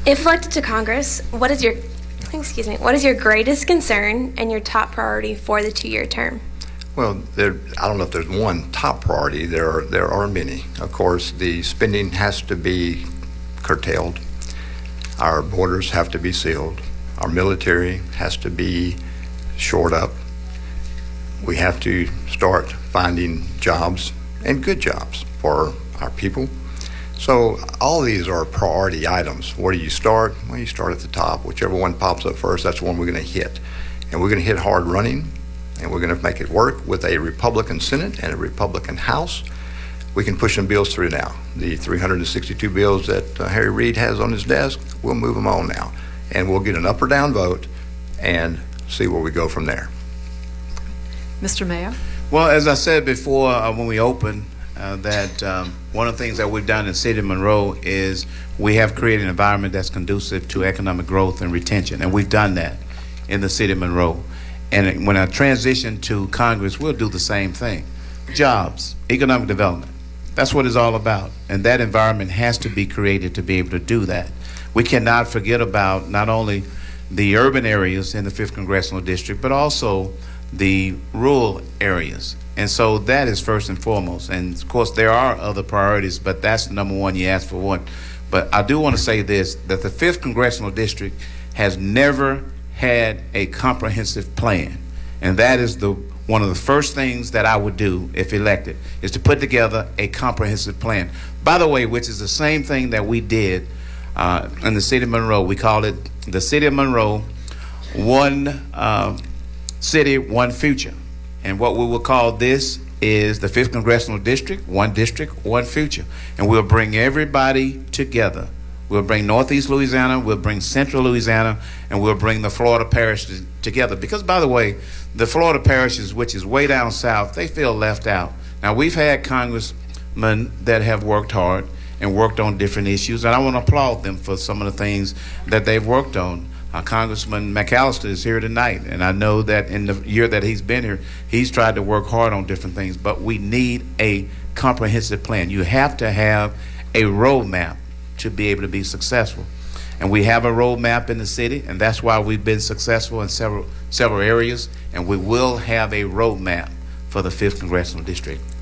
If elected to Congress, what is your greatest concern and your top priority for the 2-year term? Well, I don't know if there's one top priority. There are many. Of course, the spending has to be curtailed. Our borders have to be sealed. Our military has to be shored up. We have to start finding jobs, and good jobs, for our people. So all these are priority items. Where do you start? Well, you start at the top. Whichever one pops up first, that's the one we're going to hit. And we're going to hit hard running, and we're going to make it work with a Republican Senate and a Republican House. We can push some bills through now. The 362 bills that Harry Reid has on his desk, we'll move them on now. And we'll get an up or down vote and see where we go from there. Mr. Mayor? Well, as I said before when we opened, that one of the things that we've done in the city of Monroe is we have created an environment that's conducive to economic growth and retention, and we've done that in the city of Monroe. And when I transition to Congress, we'll do the same thing. Jobs, economic development, that's what it's all about, and that environment has to be created to be able to do that. We cannot forget about not only the urban areas in the 5th Congressional District, but also the rural areas. And so that is first and foremost. And of course, there are other priorities, but that's the number one. You asked for one. But I do want to say this, that the 5th Congressional District has never had a comprehensive plan. And that is one of the first things that I would do if elected, is to put together a comprehensive plan. By the way, which is the same thing that we did in the city of Monroe. We call it the City of Monroe, One City, One Future. And what we will call this is the 5th Congressional District, One Future. And we'll bring everybody together. We'll bring Northeast Louisiana, we'll bring Central Louisiana, and we'll bring the Florida parishes together. Because, by the way, the Florida parishes, which is way down south, they feel left out. Now, we've had congressmen that have worked hard and worked on different issues, and I want to applaud them for some of the things that they've worked on. Congressman McAllister is here tonight, and I know that in the year that he's been here, he's tried to work hard on different things, but we need a comprehensive plan. You have to have a roadmap to be able to be successful. And we have a roadmap in the city, and that's why we've been successful in several areas, and we will have a roadmap for the 5th Congressional District.